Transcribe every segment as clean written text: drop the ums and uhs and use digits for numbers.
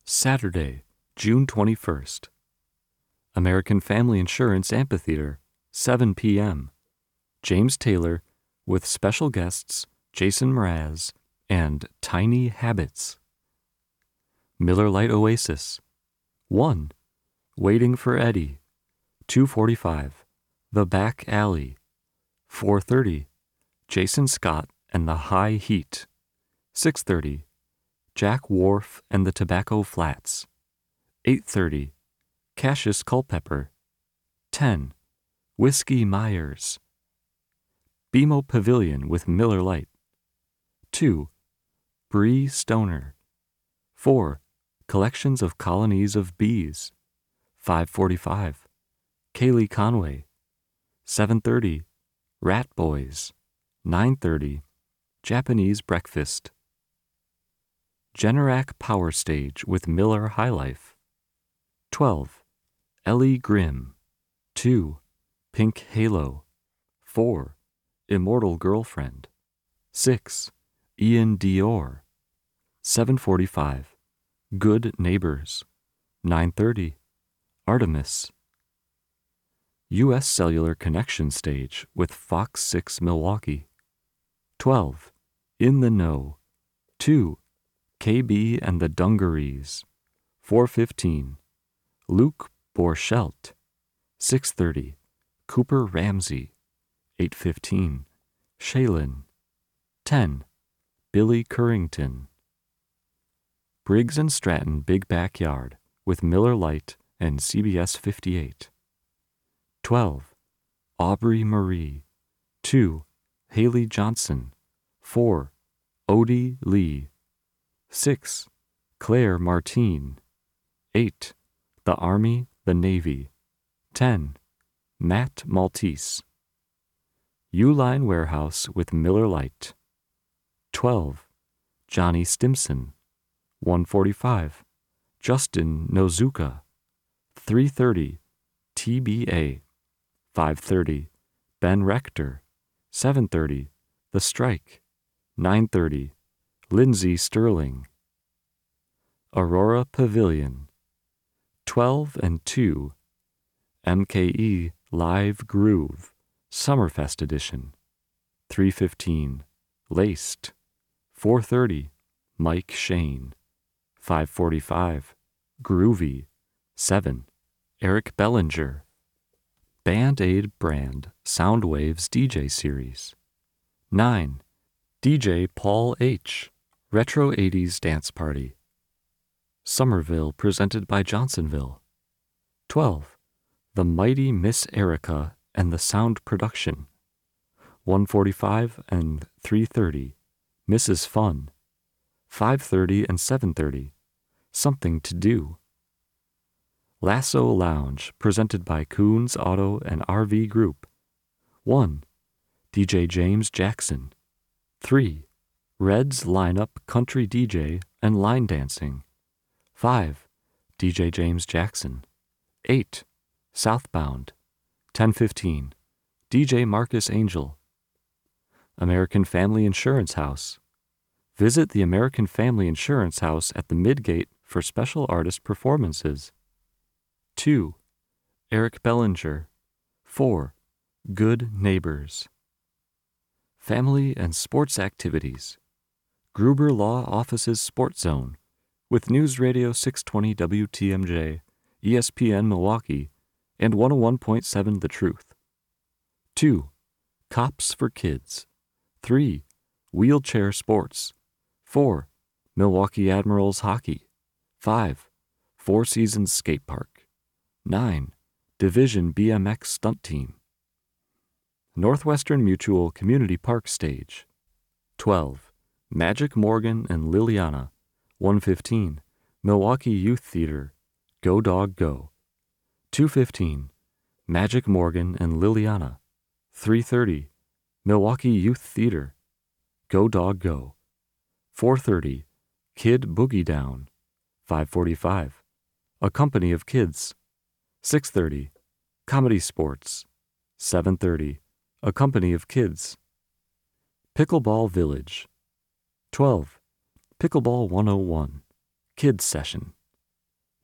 Saturday, June 21st. American Family Insurance Amphitheater, 7 p.m. James Taylor with special guests Jason Mraz and Tiny Habits. Miller Lite Oasis. 1. Waiting for Eddie. 2:45. The Back Alley. 4:30. Jason Scott and the High Heat. 6:30. Jack Wharf and the Tobacco Flats. 8:30. Cassius Culpepper. 10. Whiskey Myers. BMO Pavilion with Miller Lite. 2. Bree Stoner. 4. Collections of Colonies of Bees. 5:45. Kaylee Conway. 7:30. Rat Boys. 9:30. Japanese Breakfast. Generac Power Stage with Miller High Life. 12. Ellie Grimm. 2. Pink Halo. 4. Immortal Girlfriend. 6. Ian Dior. 7:45. Good Neighbors. 9:30. Artemis. U.S. Cellular Connection Stage with Fox 6 Milwaukee. 12. In the Know. 2. KB and the Dungarees. 4:15. Luke Borchelt. 6:30. Cooper Ramsey. 8:15. Shaylin. 10. Billy Currington. Briggs & Stratton Big Backyard with Miller Lite and CBS 58. 12. Aubrey Marie. 2. Haley Johnson. 4. Odie Lee. 6. Claire Martine. 8. The Army, the Navy. 10. Matt Maltese. Uline Warehouse with Miller Lite. 12. Johnny Stimson. 1:45. Justin Nozuka. 3:30. TBA. 5:30. Ben Rector. 7:30. The Strike. 9:30. Lindsey Sterling. Aurora Pavilion. 12 and 2. MKE Live Groove. Summerfest Edition. 3:15. Laced. 4:30. Mike Shane. 5:45. Groovy. 7. Eric Bellinger. Band-Aid Brand Soundwaves DJ Series. 9. DJ Paul H. Retro 80s Dance Party. Somerville presented by Johnsonville. 12. The Mighty Miss Erica and the Sound Production. 1:45 and 3:30. Mrs. Fun. 5:30 and 7:30. Something to Do. Lasso Lounge presented by Coons Auto and RV Group. 1. DJ James Jackson. 3. Reds Lineup Country DJ and Line Dancing. 5. DJ James Jackson. 8. Southbound. 10:15. DJ Marcus Angel. American Family Insurance House. Visit the American Family Insurance House at the Midgate for special artist performances. 2. Eric Bellinger. 4. Good Neighbors. Family and sports activities. Gruber Law Office's Sports Zone with News Radio 620 WTMJ, ESPN Milwaukee, and 101.7 The Truth. 2. Cops for Kids. 3. Wheelchair Sports. 4. Milwaukee Admirals Hockey. 5. Four Seasons Skate Park. 9. Division BMX Stunt Team. Northwestern Mutual Community Park Stage. 12. Magic Morgan and Liliana. 1:15. Milwaukee Youth Theater. Go Dog Go. 2:15. Magic Morgan and Liliana. 3:30. Milwaukee Youth Theater. Go Dog Go. 4:30. Kid Boogie Down. 5:45. A Company of Kids. 6:30. Comedy Sports. 7:30. A Company of Kids. Pickleball Village. 12. Pickleball 101. Kids Session.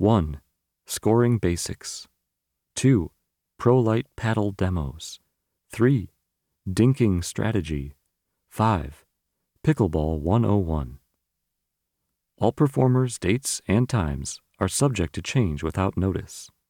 1. Scoring basics. 2. Pro-Light paddle demos. 3. Dinking strategy. 5. Pickleball 101. All performers' dates and times are subject to change without notice.